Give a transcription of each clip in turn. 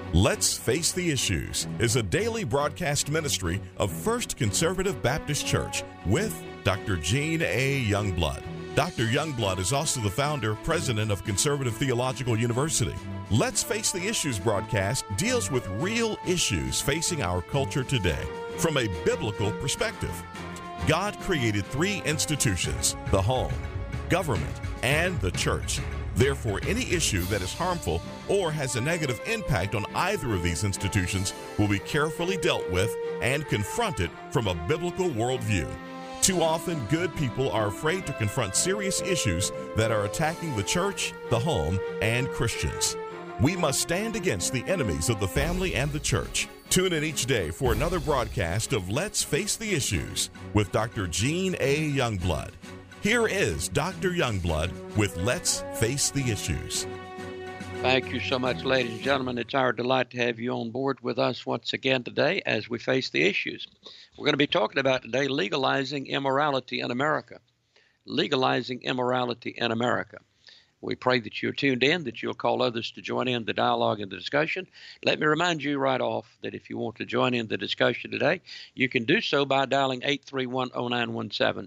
Let's Face the Issues is a daily broadcast ministry of First Conservative Baptist Church with Dr. Gene A. Youngblood. Dr. Youngblood is also the founder, president of Conservative Theological University. Let's Face the Issues broadcast deals with real issues facing our culture today from a biblical perspective. God created three institutions: the home, government, and the church. Therefore, any issue that is harmful or has a negative impact on either of these institutions will be carefully dealt with and confronted from a biblical worldview. Too often, good people are afraid to confront serious issues that are attacking the church, the home, and Christians. We must stand against the enemies of the family and the church. Tune in each day for another broadcast of Let's Face the Issues with Dr. Gene A. Youngblood. Here is Dr. Youngblood with Let's Face the Issues. Thank you so much, ladies and gentlemen. It's our delight to have you on board with us once again today as we face the issues. We're going to be talking about today legalizing immorality in America. Legalizing immorality in America. We pray that you're tuned in, that you'll call others to join in the dialogue and the discussion. Let me remind you right off that if you want to join in the discussion today, you can do so by dialing 831-0917.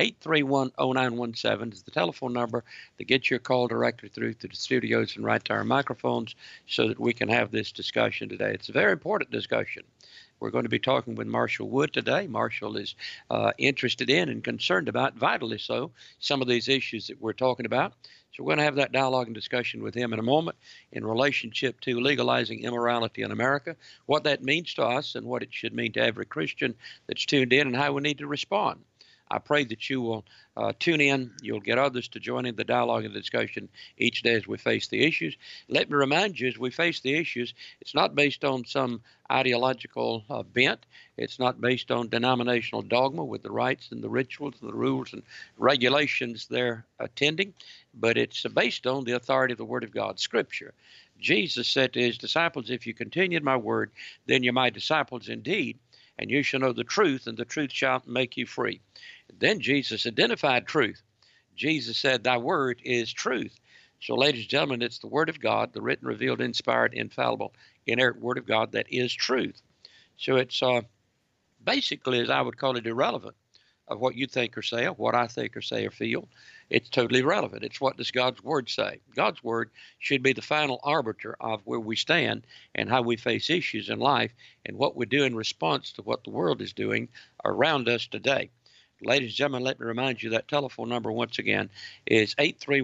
831-0917 is the telephone number that gets your call directly through to the studios and right to our microphones so that we can have this discussion today. It's a very important discussion. We're going to be talking with Marshall Wood today. Marshall is interested in and concerned about, vitally so, some of these issues that we're talking about. So we're going to have that dialogue and discussion with him in a moment in relationship to legalizing immorality in America, what that means to us and what it should mean to every Christian that's tuned in and how we need to respond. I pray that you will tune in. You'll get others to join in the dialogue and the discussion each day as we face the issues. Let me remind you, as we face the issues, it's not based on some ideological bent. It's not based on denominational dogma with the rites and the rituals and the rules and regulations they're attending, but it's based on the authority of the Word of God, Scripture. Jesus said to his disciples, "If you continue in my word, then you're my disciples indeed, and you shall know the truth, and the truth shall make you free." Then Jesus identified truth. Jesus said, "Thy word is truth." So, ladies and gentlemen, it's the Word of God, the written, revealed, inspired, infallible, inerrant Word of God that is truth. So it's basically, as I would call it, irrelevant of what you think or say or what I think or say or feel. It's totally irrelevant. It's what does God's Word say. God's Word should be the final arbiter of where we stand and how we face issues in life and what we do in response to what the world is doing around us today. Ladies and gentlemen, let me remind you that telephone number once again is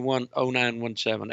831-0917,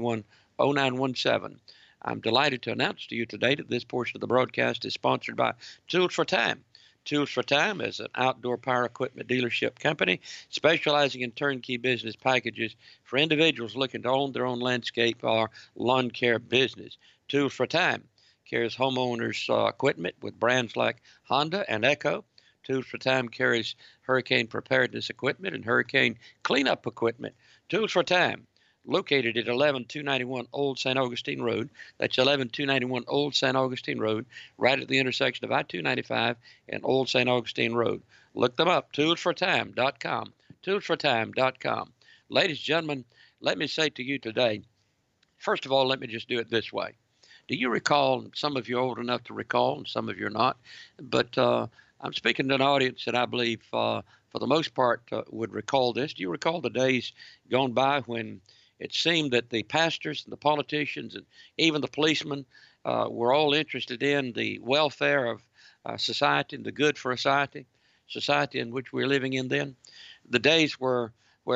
831-0917. I'm delighted to announce to you today that this portion of the broadcast is sponsored by Tools for Time. Tools for Time is an outdoor power equipment dealership company specializing in turnkey business packages for individuals looking to own their own landscape or lawn care business. Tools for Time carries homeowners' equipment with brands like Honda and Echo. Tools for Time carries hurricane preparedness equipment and hurricane cleanup equipment. Tools for Time, located at 11291 Old St. Augustine Road. That's 11291 Old St. Augustine Road, right at the intersection of I-295 and Old St. Augustine Road. Look them up, toolsfortime.com, toolsfortime.com. Ladies and gentlemen, let me say to you today, first of all, let me just do it this way. Do you recall, some of you are old enough to recall and some of you are not, but I'm speaking to an audience that I believe for the most part would recall this. Do you recall the days gone by when it seemed that the pastors and the politicians and even the policemen were all interested in the welfare of society and the good for society in which we're living in then? The days where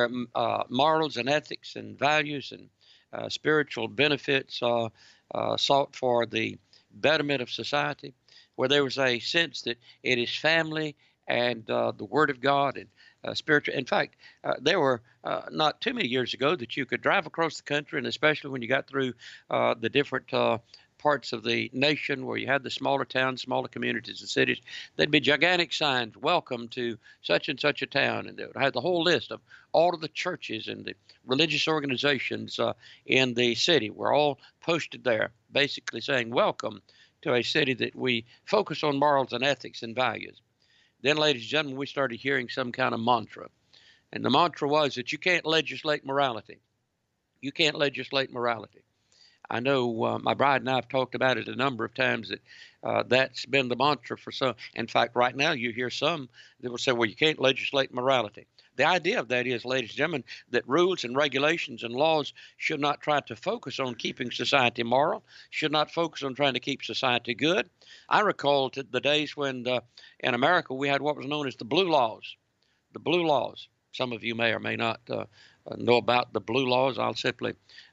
morals and ethics and values and spiritual benefits sought for the betterment of society, where there was a sense that it is family and the Word of God and spiritual. In fact, there were not too many years ago that you could drive across the country, and especially when you got through the different parts of the nation where you had the smaller towns, smaller communities and cities, there'd be gigantic signs, "Welcome to such and such a town," and they would have the whole list of all of the churches and the religious organizations in the city were all posted there, basically saying, "Welcome to a city that we focus on morals and ethics and values." Then, ladies and gentlemen, we started hearing some kind of mantra. And the mantra was that you can't legislate morality. You can't legislate morality. I know my bride and I have talked about it a number of times that that's been the mantra for some. In fact, right now you hear some that will say, well, you can't legislate morality. The idea of that is, ladies and gentlemen, that rules and regulations and laws should not try to focus on keeping society moral, should not focus on trying to keep society good. I recall the days when in America we had what was known as the blue laws. The blue laws. Some of you may or may not know about the blue laws. I'll simply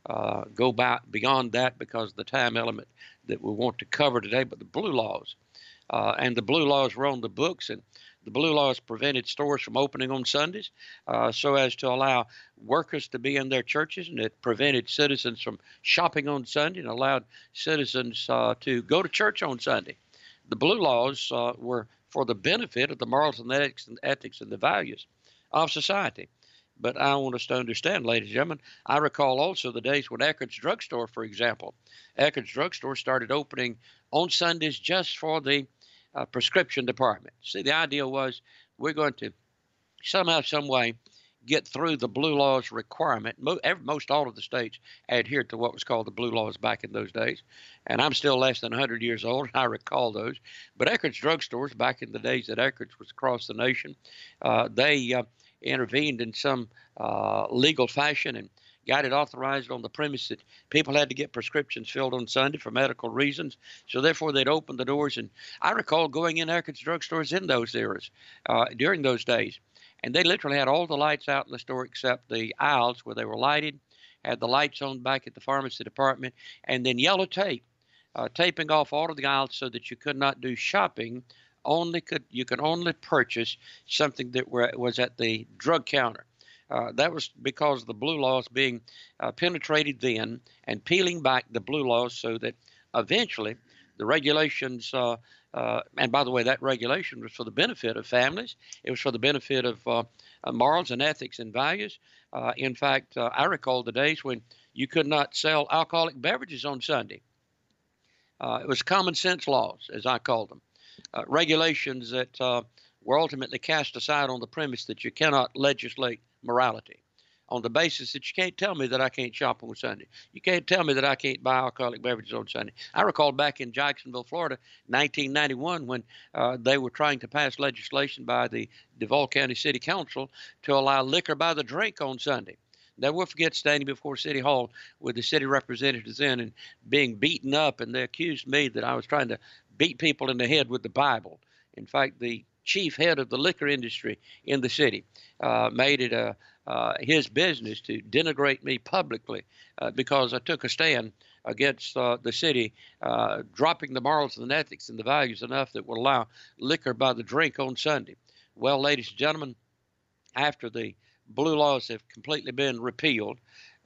go back beyond that because of the time element that we want to cover today. But the blue laws, and the blue laws were on the books, and the blue laws prevented stores from opening on Sundays so as to allow workers to be in their churches, and it prevented citizens from shopping on Sunday and allowed citizens to go to church on Sunday. The blue laws were for the benefit of the morals and ethics and the values of society. But I want us to understand, ladies and gentlemen, I recall also the days when Eckerd's Drugstore, for example, Eckerd's Drugstore started opening on Sundays just for the prescription department. See, the idea was we're going to somehow, some way, get through the blue laws requirement. Most all of the states adhered to what was called the blue laws back in those days. And I'm still less than 100 years old, and I recall those. But Eckerd's Drugstores, back in the days that Eckerd's was across the nation, they intervened in some legal fashion and got it authorized on the premise that people had to get prescriptions filled on Sunday for medical reasons. So therefore, they'd open the doors. And I recall going in Eckerd's Drugstores in those eras, during those days. And they literally had all the lights out in the store except the aisles where they were lighted, had the lights on back at the pharmacy department, and then yellow tape, taping off all of the aisles so that you could not do shopping. You could only purchase something that was at the drug counter. That was because of the blue laws being penetrated then and peeling back the blue laws so that eventually the regulations, and by the way, that regulation was for the benefit of families. It was for the benefit of morals and ethics and values. In fact, I recall the days when you could not sell alcoholic beverages on Sunday. It was common sense laws, as I called them. Regulations that were ultimately cast aside on the premise that you cannot legislate morality on the basis that you can't tell me that I can't shop on Sunday. You can't tell me that I can't buy alcoholic beverages on Sunday. I recall back in Jacksonville, Florida, 1991, when they were trying to pass legislation by the Duval County City Council to allow liquor by the drink on Sunday. Never will forget standing before City Hall with the city representatives in and being beaten up, and they accused me that I was trying to beat people in the head with the Bible. In fact, the chief head of the liquor industry in the city made it his business to denigrate me publicly because I took a stand against the city dropping the morals and ethics and the values enough that would allow liquor by the drink on Sunday. Well, ladies and gentlemen, after the blue laws have completely been repealed,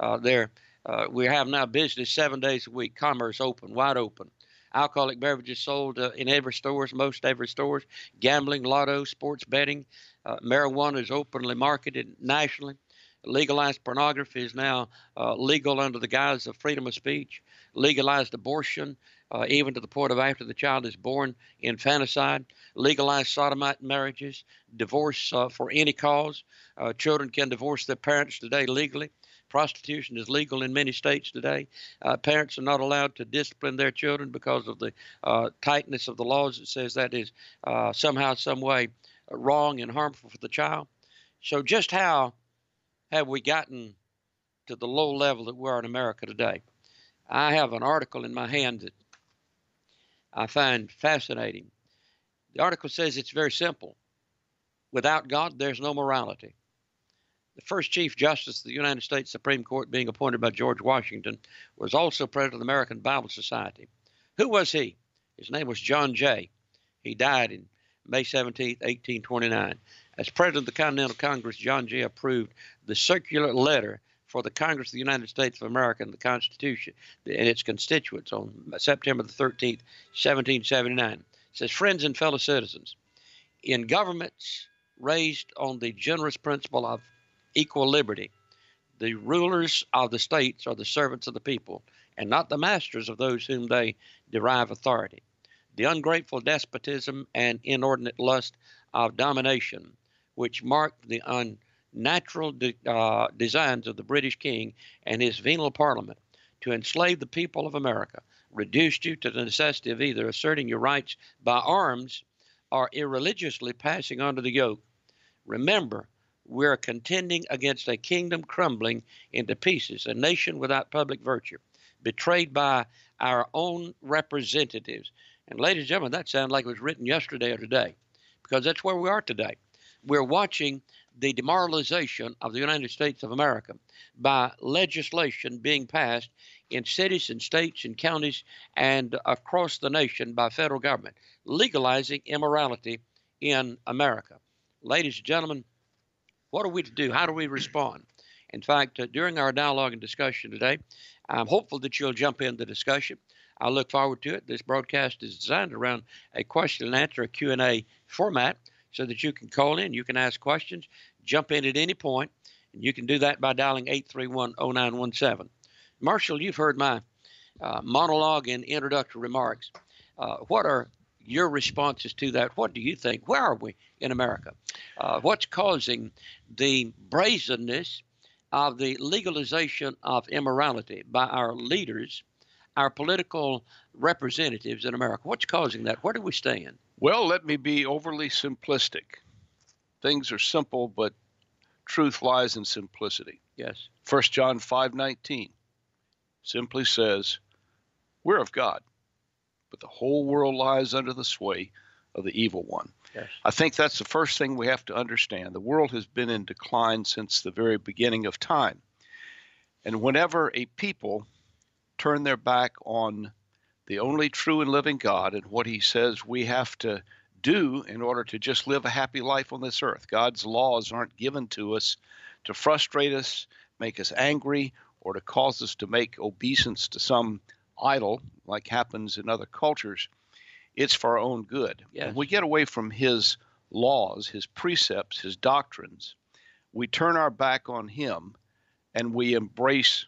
we have now business 7 days a week, commerce open, wide open. Alcoholic beverages sold in every stores, most every stores. Gambling, lotto, sports betting. Marijuana is openly marketed nationally. Legalized pornography is now legal under the guise of freedom of speech. Legalized abortion, even to the point of after the child is born, infanticide. Legalized sodomite marriages. Divorce for any cause. Children can divorce their parents today legally. Prostitution is legal in many states today. Parents are not allowed to discipline their children because of the tightness of the laws. It says that is somehow, some way wrong and harmful for the child. So just how have we gotten to the low level that we are in America today? I have an article in my hand that I find fascinating. The article says it's very simple. Without God, there's no morality. The first Chief Justice of the United States Supreme Court, being appointed by George Washington, was also president of the American Bible Society. Who was he? His name was John Jay. He died in May 17, 1829. As president of the Continental Congress, John Jay approved the circular letter for the Congress of the United States of America and the Constitution and its constituents on September the 13th, 1779. It says, friends and fellow citizens, in governments raised on the generous principle of equal liberty, the rulers of the states are the servants of the people, and not the masters of those whom they derive authority. The ungrateful despotism and inordinate lust of domination, which marked the unnatural designs of the British king and his venal parliament, to enslave the people of America, reduced you to the necessity of either asserting your rights by arms or irreligiously passing under the yoke. Remember, we're contending against a kingdom crumbling into pieces, a nation without public virtue, betrayed by our own representatives. And ladies and gentlemen, that sounds like it was written yesterday or today, because that's where we are today. We're watching the demoralization of the United States of America by legislation being passed in cities and states and counties and across the nation by federal government, legalizing immorality in America. Ladies and gentlemen, what are we to do? How do we respond? In fact, during our dialogue and discussion today, I'm hopeful that you'll jump in the discussion. I look forward to it. This broadcast is designed around a question and answer, a Q&A format, so that you can call in, you can ask questions, jump in at any point, and you can do that by dialing 831-0917. Marshall, you've heard my monologue and introductory remarks. What are your responses to that? What do you think? Where are we in America? What's causing the brazenness of the legalization of immorality by our leaders, our political representatives in America? What's causing that? Where do we stand? Well, let me be overly simplistic. Things are simple, but truth lies in simplicity. Yes. 1 John 5:19 simply says, we're of God, but the whole world lies under the sway of the evil one. Yes. I think that's the first thing we have to understand. The world has been in decline since the very beginning of time. And whenever a people turn their back on the only true and living God and what he says we have to do in order to just live a happy life on this earth, God's laws aren't given to us to frustrate us, make us angry, or to cause us to make obeisance to some idol like happens in other cultures. It's for our own good. Yes. When we get away from his laws, his precepts, his doctrines, we turn our back on him and we embrace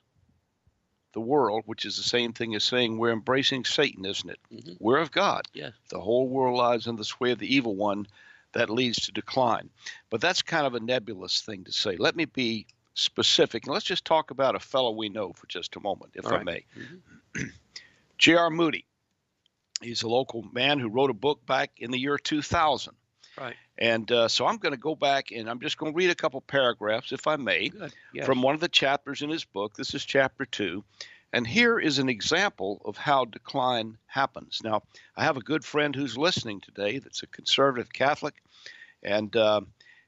the world, which is the same thing as saying we're embracing Satan, isn't it? Mm-hmm. We're of God. Yes. The whole world lies in the sway of the evil one. That leads to decline. But that's kind of a nebulous thing to say. Let me be specific, and let's just talk about a fellow we know for just a moment, if I may. Mm-hmm. J.R. Moody. He's a local man who wrote a book back in the year 2000. Right. And so I'm going to go back and I'm just going to read a couple paragraphs, if I may, Good. Yes. from one of the chapters in his book. This is chapter 2. And here is an example of how decline happens. Now, I have a good friend who's listening today that's a conservative Catholic. And the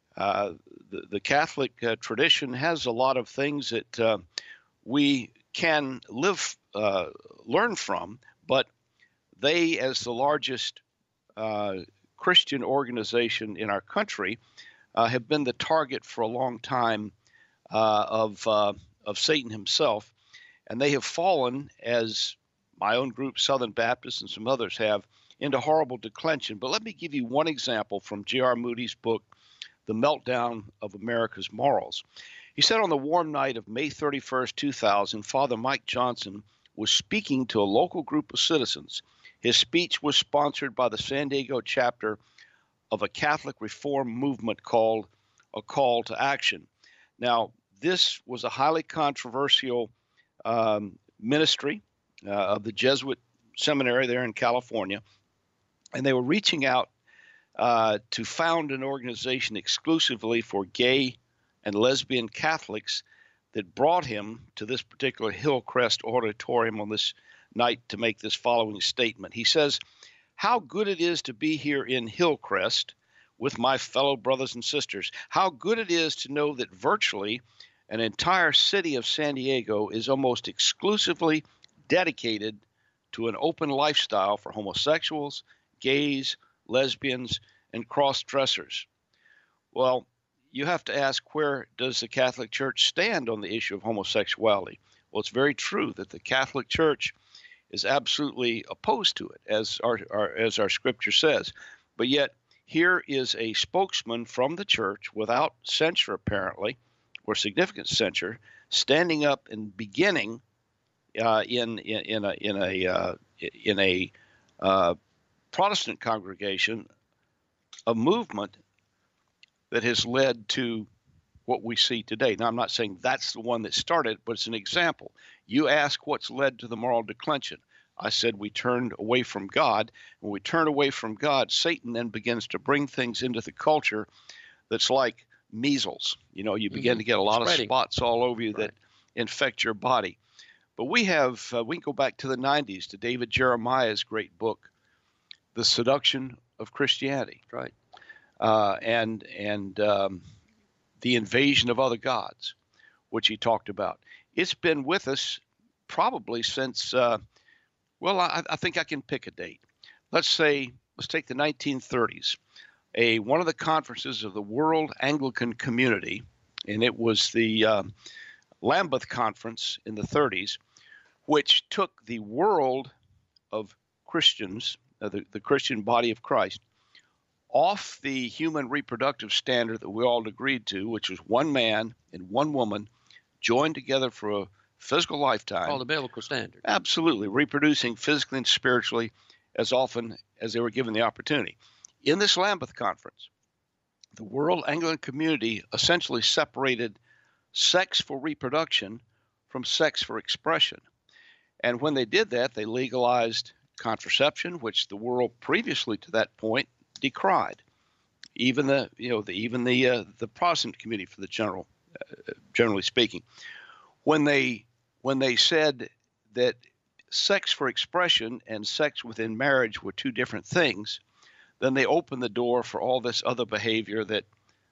Catholic tradition has a lot of things that we can learn from, but they, as the largest Christian organization in our country, have been the target for a long time of Satan himself, and they have fallen, as my own group, Southern Baptists, and some others have, into horrible declension. But let me give you one example from J.R. Moody's book, The Meltdown of America's Morals. He said on the warm night of May 31st, 2000, Father Mike Johnson was speaking to a local group of citizens. His speech was sponsored by the San Diego chapter of a Catholic reform movement called A Call to Action. Now, this was a highly controversial ministry of the Jesuit seminary there in California, and they were reaching out to found an organization exclusively for gay and lesbian Catholics that brought him to this particular Hillcrest auditorium on this night to make this following statement. He says, "How good it is to be here in Hillcrest with my fellow brothers and sisters. How good it is to know that virtually an entire city of San Diego is almost exclusively dedicated to an open lifestyle for homosexuals, gays, lesbians, and cross-dressers." Well, you have to ask, where does the Catholic Church stand on the issue of homosexuality? Well, it's very true that the Catholic Church is absolutely opposed to it, as our scripture says. But yet, here is a spokesman from the church, without censure apparently, or significant censure, standing up and beginning in a Protestant congregation a movement that has led to what we see today. Now, I'm not saying that's the one that started, but it's an example. You ask what's led to the moral declension. I said we turned away from God. When we turn away from God, Satan then begins to bring things into the culture that's like measles. You begin to get a lot of spots all over you that infect your body. But we can go back to the 90s, to David Jeremiah's great book, The Seduction of Christianity. Right. And the invasion of other gods, which he talked about. It's been with us probably since, I think I can pick a date. Let's take the 1930s. One of the conferences of the World Anglican Community, and it was the Lambeth Conference in the 30s, which took the world of Christians, the Christian body of Christ, off the human reproductive standard that we all agreed to, which was one man and one woman joined together for a physical lifetime. Called the biblical standard. Absolutely, reproducing physically and spiritually as often as they were given the opportunity. In this Lambeth Conference, the World Anglican Community essentially separated sex for reproduction from sex for expression. And when they did that, they legalized contraception, which the world previously to that point decried. Even the Protestant community, for the generally speaking, when they said that sex for expression and sex within marriage were two different things, then they opened the door for all this other behavior that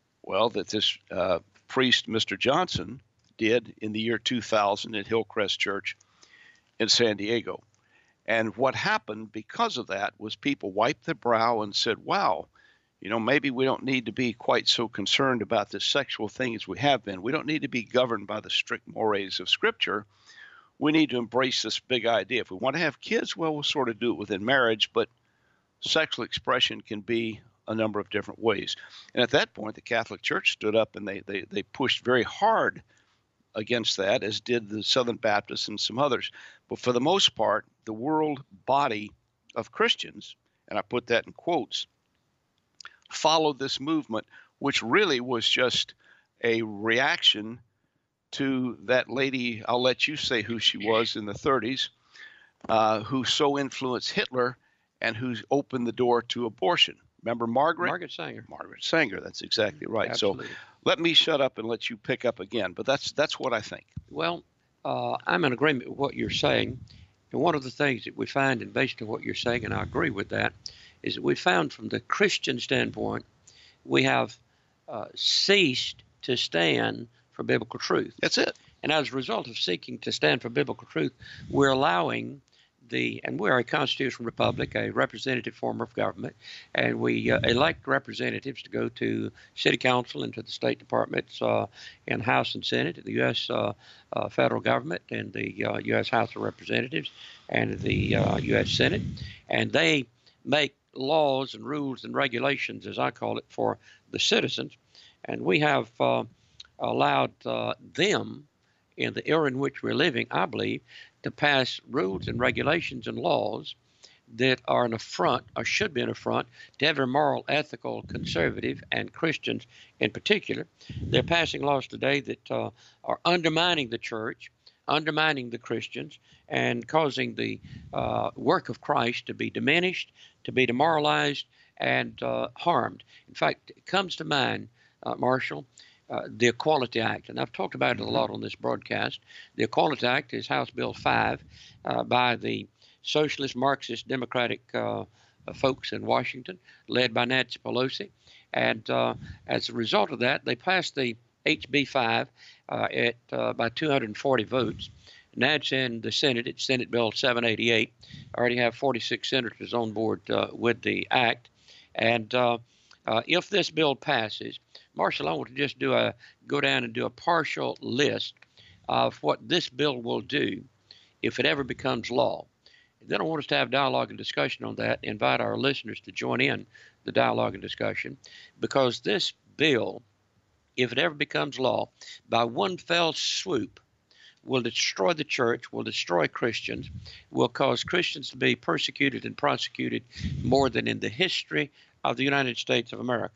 this priest, Mr. Johnson, did in the year 2000 at Hillcrest Church in San Diego. And what happened because of that was people wiped their brow and said, wow, maybe we don't need to be quite so concerned about this sexual thing as we have been. We don't need to be governed by the strict mores of Scripture. We need to embrace this big idea. If we want to have kids, well, we'll sort of do it within marriage, but sexual expression can be a number of different ways. And at that point, the Catholic Church stood up and they pushed very hard against that, as did the Southern Baptists and some others. But for the most part, the world body of Christians, and I put that in quotes, followed this movement, which really was just a reaction to that lady, I'll let you say who she was, in the 30s, who so influenced Hitler and who opened the door to abortion. Remember Margaret? Margaret Sanger. Margaret Sanger, that's exactly right. Absolutely. So let me shut up and let you pick up again, but that's what I think. Well, I'm in agreement with what you're saying. And one of the things that we find, and based on what you're saying, and I agree with that, is that we found from the Christian standpoint, we have ceased to stand for biblical truth. That's it. And as a result of seeking to stand for biblical truth, we're allowing and we're a constitutional republic, a representative form of government, and we elect representatives to go to city council and to the State Departments and House and Senate, the U.S. Federal government, and the U.S. House of Representatives, and the U.S. Senate, and they make laws and rules and regulations, as I call it, for the citizens, and we have allowed them, in the era in which we're living, I believe, to pass rules and regulations and laws that are an affront, or should be an affront, to every moral, ethical, conservative, and Christians in particular. They're passing laws today that are undermining the church, undermining the Christians, and causing the work of Christ to be diminished, to be demoralized, and harmed. In fact, it comes to mind, Marshall, the Equality Act, and I've talked about it a lot on this broadcast. The Equality Act is House Bill 5 by the Socialist, Marxist, Democratic folks in Washington, led by Nancy Pelosi. And as a result of that, they passed the HB 5 by 240 votes. Now it's in the Senate. It's Senate Bill 788. I already have 46 senators on board with the act. And if this bill passes, Marshall, I want to just go down and do a partial list of what this bill will do if it ever becomes law. Then I want us to have dialogue and discussion on that, invite our listeners to join in the dialogue and discussion, because this bill, if it ever becomes law, by one fell swoop, will destroy the church, will destroy Christians, will cause Christians to be persecuted and prosecuted more than in the history of the United States of America.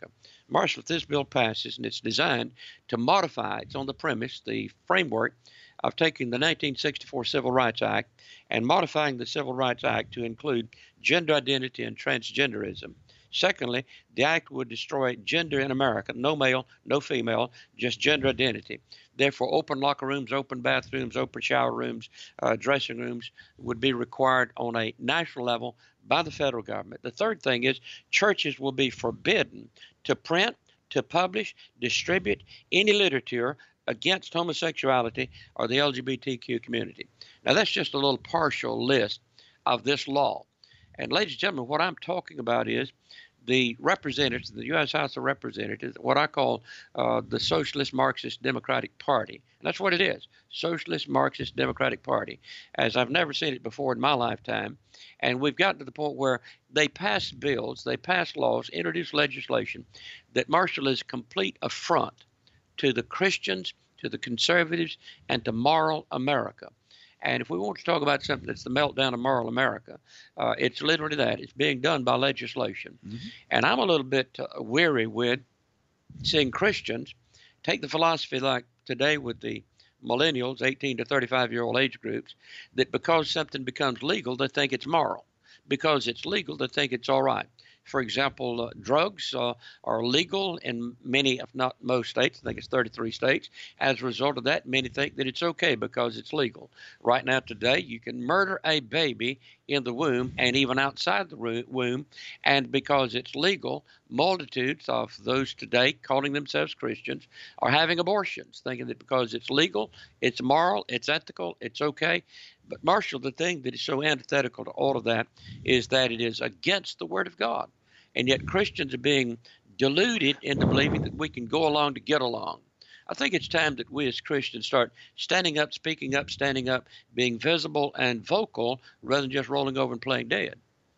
Marshall, if this bill passes and it's designed to modify, it's on the premise, the framework of taking the 1964 Civil Rights Act and modifying the Civil Rights Act to include gender identity and transgenderism. Secondly, the act would destroy gender in America, no male, no female, just gender identity. Therefore, open locker rooms, open bathrooms, open shower rooms, dressing rooms would be required on a national level by the federal government. The third thing is churches will be forbidden to print, to publish, distribute any literature against homosexuality or the LGBTQ community. Now, that's just a little partial list of this law. And ladies and gentlemen, what I'm talking about is the representatives, the U.S. House of Representatives, what I call the Socialist Marxist Democratic Party. And that's what it is, Socialist Marxist Democratic Party, as I've never seen it before in my lifetime. And we've gotten to the point where they pass bills, they pass laws, introduce legislation that, Marshall, is complete affront to the Christians, to the conservatives, and to moral America. And if we want to talk about something that's the meltdown of moral America, it's literally that. It's being done by legislation. Mm-hmm. And I'm a little bit weary with seeing Christians take the philosophy like today with the millennials, 18 to 35-year-old age groups, that because something becomes legal, they think it's moral. Because it's legal, they think it's all right. For example, drugs are legal in many, if not most states. I think it's 33 states. As a result of that, many think that it's okay because it's legal. Right now today, you can murder a baby in the womb and even outside the womb. And because it's legal, multitudes of those today calling themselves Christians are having abortions, thinking that because it's legal, it's moral, it's ethical, it's okay. But Marshall, the thing that is so antithetical to all of that is that it is against the Word of God. And yet Christians are being deluded into believing that we can go along to get along. I think it's time that we as Christians start standing up, speaking up, standing up, being visible and vocal rather than just rolling over and playing dead.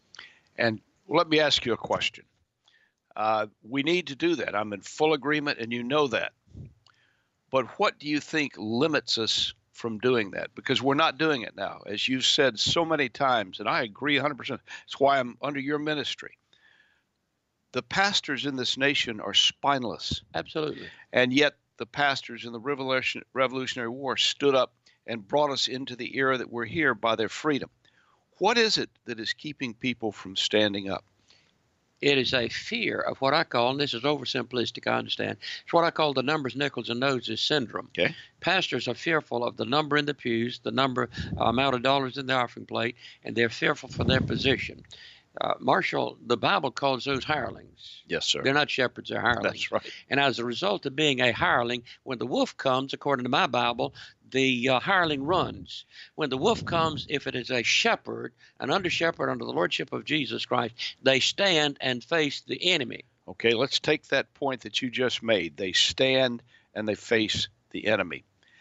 And let me ask you a question. We need to do that. I'm in full agreement, and you know that. But what do you think limits us from doing that? Because we're not doing it now, as you've said so many times, and I agree 100%. That's why I'm under your ministry. The pastors in this nation are spineless. Absolutely. And yet the pastors in the Revolutionary War stood up and brought us into the era that we're here by their freedom. What is it that is keeping people from standing up? It is a fear of what I call, and this is oversimplistic, I understand, it's what I call the numbers, nickels, and noses syndrome. Okay. Pastors are fearful of the number in the pews, the amount of dollars in the offering plate, and they're fearful for their position. Marshall, the Bible calls those hirelings. Yes, sir. They're not shepherds, they're hirelings. That's right. And as a result of being a hireling, when the wolf comes, according to my Bible, the hireling runs. When the wolf comes, if it is a shepherd, an under-shepherd under the lordship of Jesus Christ, they stand and face the enemy. Okay, let's take that point that you just made. They stand and they face the enemy.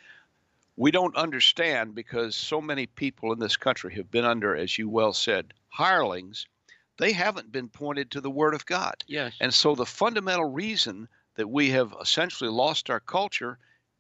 We don't understand because so many people in this country have been under, as you well said, hirelings. They haven't been pointed to the Word of God. Yes. And so the fundamental reason that we have essentially lost our culture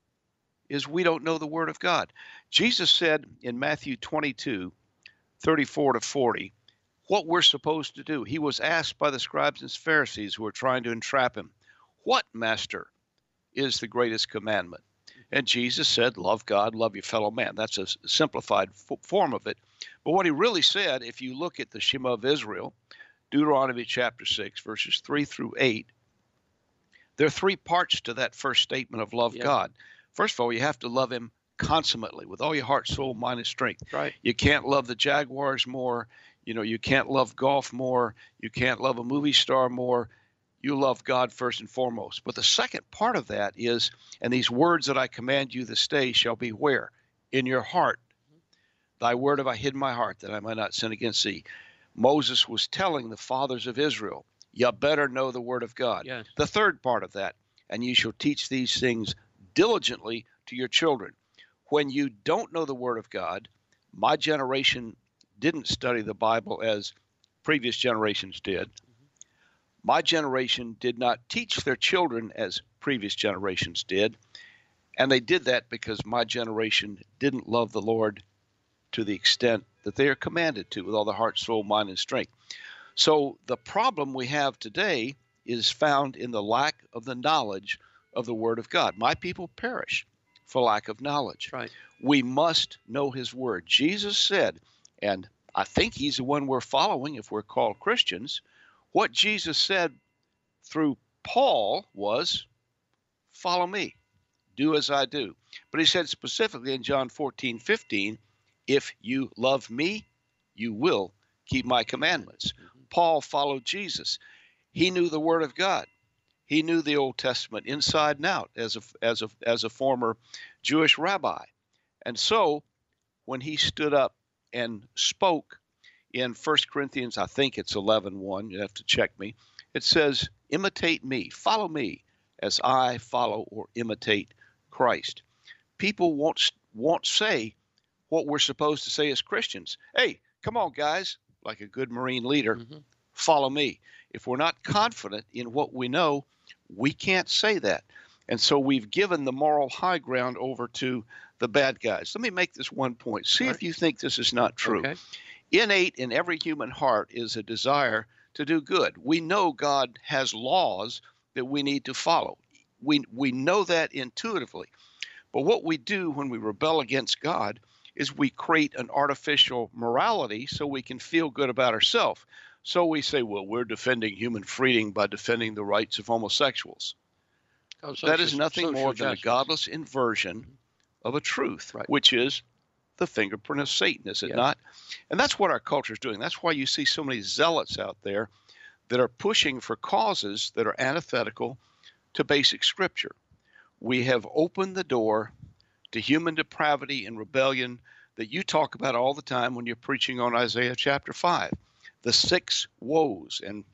is we don't know the Word of God. Jesus said in Matthew 22, 34 to 40, what we're supposed to do. He was asked by the scribes and Pharisees who were trying to entrap him, what, Master, is the greatest commandment? And Jesus said, love God, love your fellow man. That's a simplified form of it. But what he really said, if you look at the Shema of Israel, Deuteronomy chapter 6, verses 3 through 8, there are three parts to that first statement of love God. First of all, you have to love him consummately with all your heart, soul, mind, and strength. Right. You can't love the Jaguars more. You can't love golf more. You can't love a movie star more. You love God first and foremost. But the second part of that is, and these words that I command you this day shall be where? In your heart. Thy word have I hid in my heart, that I might not sin against thee. Moses was telling the fathers of Israel, you better know the word of God. Yes. The third part of that, and you shall teach these things diligently to your children. When you don't know the word of God, my generation didn't study the Bible as previous generations did. My generation did not teach their children as previous generations did. And they did that because my generation didn't love the Lord to the extent that they are commanded to with all their heart, soul, mind, and strength. So the problem we have today is found in the lack of the knowledge of the Word of God. My people perish for lack of knowledge. Right. We must know His Word. Jesus said, and I think He's the one we're following if we're called Christians, what Jesus said through Paul was, follow me, do as I do. But He said specifically in John 14:15, if you love me, you will keep my commandments. Paul followed Jesus. He knew the Word of God. He knew the Old Testament inside and out as a former Jewish rabbi. And so when he stood up and spoke in 1 Corinthians, I think it's 11:1, you have to check me, it says, imitate me, follow me as I follow or imitate Christ. People won't say what we're supposed to say as Christians. Hey, come on, guys, like a good Marine leader, follow me. If we're not confident in what we know, we can't say that. And so we've given the moral high ground over to the bad guys. Let me make this one point. See if you think this is not true. Okay. Innate in every human heart is a desire to do good. We know God has laws that we need to follow. We know that intuitively. But what we do when we rebel against God is we create an artificial morality so we can feel good about ourselves. So we say, well, we're defending human freedom by defending the rights of homosexuals. That is nothing more than a godless inversion of a truth, which is the fingerprint of Satan, is it not? And that's what our culture is doing. That's why you see so many zealots out there that are pushing for causes that are antithetical to basic Scripture. We have opened the door to human depravity and rebellion that you talk about all the time when you're preaching on Isaiah chapter 5. The 6 woes, and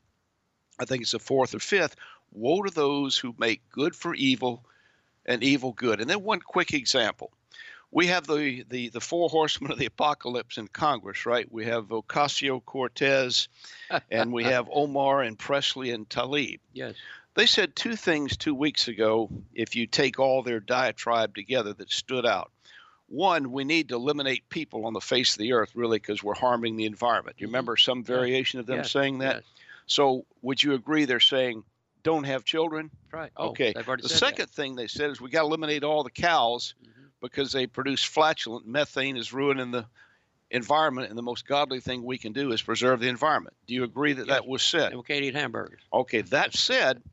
I think it's the 4th or 5th, woe to those who make good for evil and evil good. And then one quick example. We have the 4 horsemen of the apocalypse in Congress, right? We have Ocasio-Cortez, and we have Omar and Presley and Tlaib. Yes. They said 2 things 2 weeks ago, if you take all their diatribe together, that stood out. One, we need to eliminate people on the face of the earth, really, because we're harming the environment. You remember some variation of them saying that? Yes. So would you agree they're saying don't have children? Right. Okay. The second thing they said is we got to eliminate all the cows because they produce flatulent. Methane is ruining the environment, and the most godly thing we can do is preserve the environment. Do you agree that that was said? And we can't eat hamburgers. Okay. That said,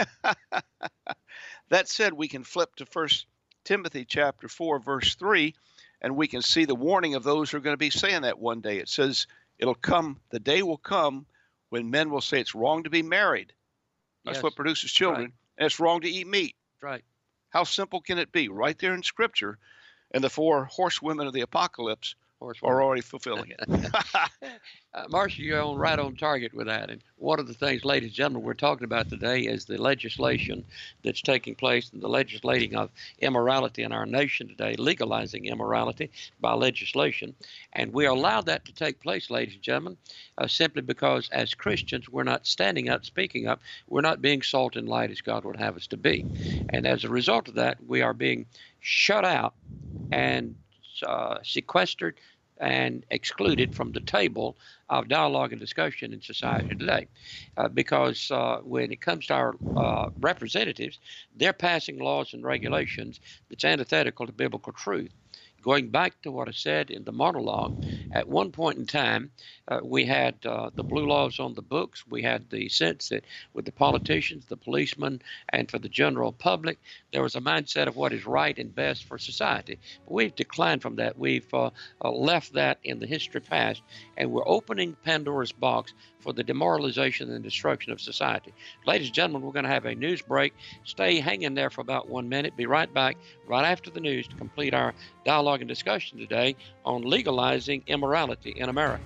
we can flip to 1 Timothy chapter 4, verse 3, and we can see the warning of those who are going to be saying that one day. It says, the day will come when men will say it's wrong to be married. That's what produces children. And it's wrong to eat meat. Right. How simple can it be? Right there in Scripture. And the 4 horsewomen of the apocalypse are already fulfilling it. Marcia, you're right on target with that. And one of the things, ladies and gentlemen, we're talking about today is the legislation that's taking place and the legislating of immorality in our nation today, legalizing immorality by legislation. And we allow that to take place, ladies and gentlemen, simply because as Christians, we're not standing up, speaking up. We're not being salt and light as God would have us to be. And as a result of that, we are being shut out and sequestered and excluded from the table of dialogue and discussion in society today. Because when it comes to our representatives, they're passing laws and regulations that's antithetical to biblical truth. Going back to what I said in the monologue, at one point in time, we had the blue laws on the books. We had the sense that with the politicians, the policemen, and for the general public, there was a mindset of what is right and best for society. But we've declined from that. We've left that in the history past, and we're opening Pandora's box for the demoralization and destruction of society. Ladies and gentlemen, we're going to have a news break. Stay hanging there for about 1 minute. Be right back right after the news to complete our dialogue and discussion today on legalizing immorality in America.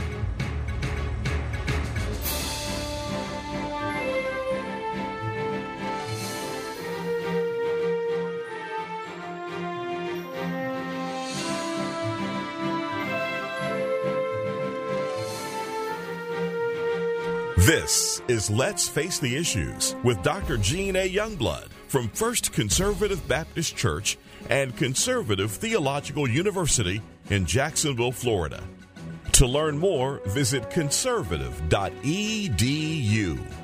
This is Let's Face the Issues with Dr. Gene A. Youngblood from First Conservative Baptist Church and Conservative Theological University in Jacksonville, Florida. To learn more, visit conservative.edu.